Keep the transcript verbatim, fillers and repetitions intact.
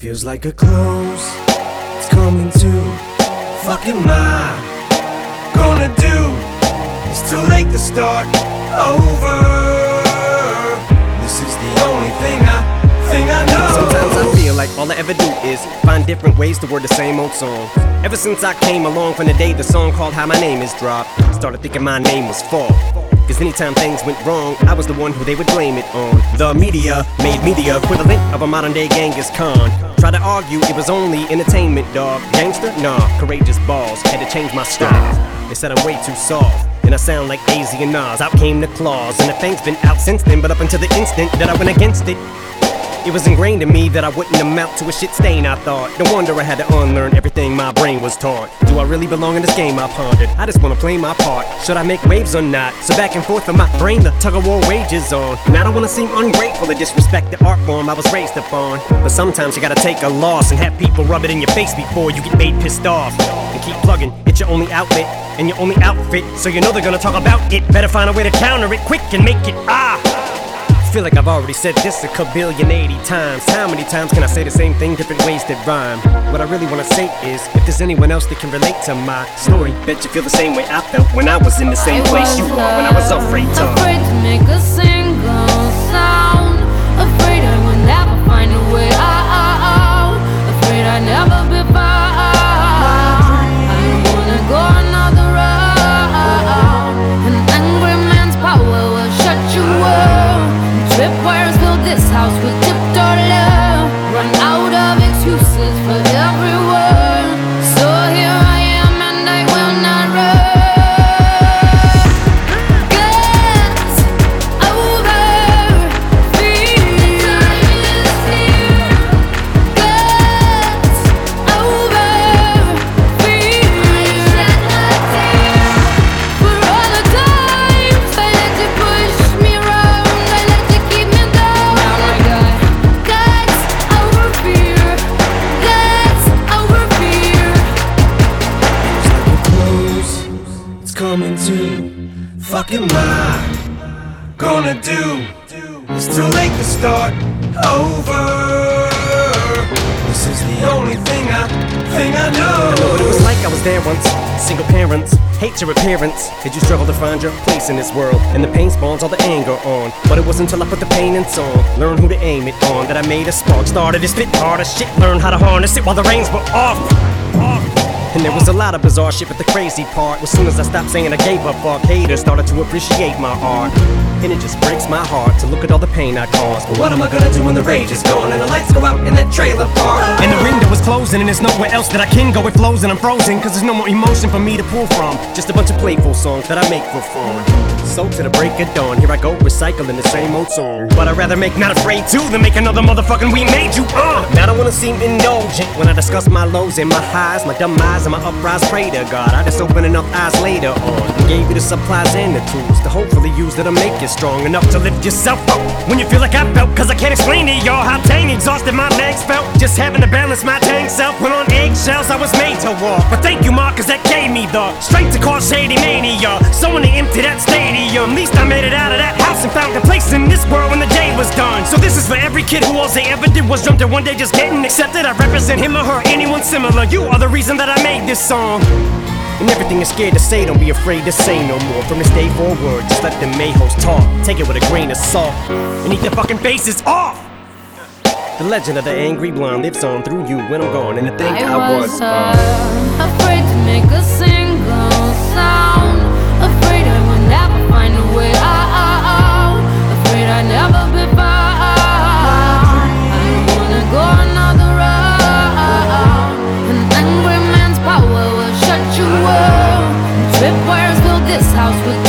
Feels like a close, it's coming to. Fuck am I gonna do? It's too late to start over. This is the only thing I, thing I know. Sometimes I feel like all I ever do is find different ways to word the same old song. Ever since I came along from the day the song called How My Name Is dropped, started thinking my name was Fall. Cause anytime things went wrong, I was the one who they would blame it on. The media made me the equivalent of a modern day Genghis Khan. Tried to argue it was only entertainment, dog. Gangster? Nah, courageous balls. Had to change my style. They said I'm way too soft, and I sound like A Z and Nas. Out came the claws, and the thing's been out since then. But up until the instant that I went against it, it was ingrained in me that I wouldn't amount to a shit stain, I thought. No wonder I had to unlearn everything my brain was taught. Do I really belong in this game, I pondered? I just wanna play my part. Should I make waves or not? So back and forth in my brain, the tug-of-war wages on. And I don't wanna seem ungrateful or disrespect the art form I was raised upon. But sometimes you gotta take a loss and have people rub it in your face before you get made pissed off. And keep plugging, it's your only outlet and your only outfit, so you know they're gonna talk about it. Better find a way to counter it quick and make it ah. I feel like I've already said this a kabillion eighty times. How many times can I say the same thing, different ways that rhyme? What I really wanna say is, if there's anyone else that can relate to my story, bet you feel the same way I felt when I was in the same place you are, when I was afraid to Afraid to make a single sound. Afraid I would never find a way out. Afraid I'd never be found. I wanna go another route. An angry man's power will shut you up. Tripwires fill this house with tiptoe love. Run out of excuses for every word. So here I am and I will not run. Get over fear. Get over fear. For all the times I let you push me around, I let you keep me down. Now I got guts over fear. Guts over fear. Close, it's coming to. Fuck am I gonna do? It's too late to start over. This is the only thing I, thing I know. I know what it was like, I was there once. Single parents, hate your appearance. Did you struggle to find your place in this world? And the pain spawns all the anger on. But it wasn't until I put the pain in song, learned who to aim it on, that I made a spark. Started to spit harder shit, learned how to harness it while the reins were off. Off. And there was a lot of bizarre shit, but the crazy part was soon as I stopped saying I gave up, fuck haters started to appreciate my art. And it just breaks my heart to look at all the pain I caused. But what am I gonna do when the rage is gone and the lights go out in that trailer park? And the window is closing and there's nowhere else that I can go. It flows and I'm frozen, cause there's no more emotion for me to pull from. Just a bunch of playful songs that I make for fun. So to the break of dawn, here I go recycling the same old song. But I'd rather make Not Afraid to than make another motherfucking We Made You uh. Now I don't wanna seem indulgent when I discuss my lows and my highs, my dumb eyes and my uprise. Pray to God I just open enough eyes later on and gave you the supplies and the tools to hopefully use that to make you strong enough to lift yourself up when you feel like I felt. Cause I can't explain to y'all how dang exhausted my legs felt just having to balance my dang self. When on eggshells I was made to walk, but thank you Ma, cause that gave me the strength to cause shady mania. So when they empty that stadium, least I made it out of that house and found a place in this world when the day was done. So this is for every kid who all they ever did was jump to one day just getting accepted. I represent him or her, anyone similar. You are the reason that I made this song. And everything you're scared to say, don't be afraid to say no more. From this day forward, just let the mayhoes talk. Take it with a grain of salt and eat their fucking faces off. The legend of the angry blonde lives on through you when I'm gone. And to think I, I was was uh, uh, afraid to make a single sound. Afraid I would never find a way out. Afraid I'd never be found. I wanna go another route. An angry man's power will shut you up. Tripwires fill this house with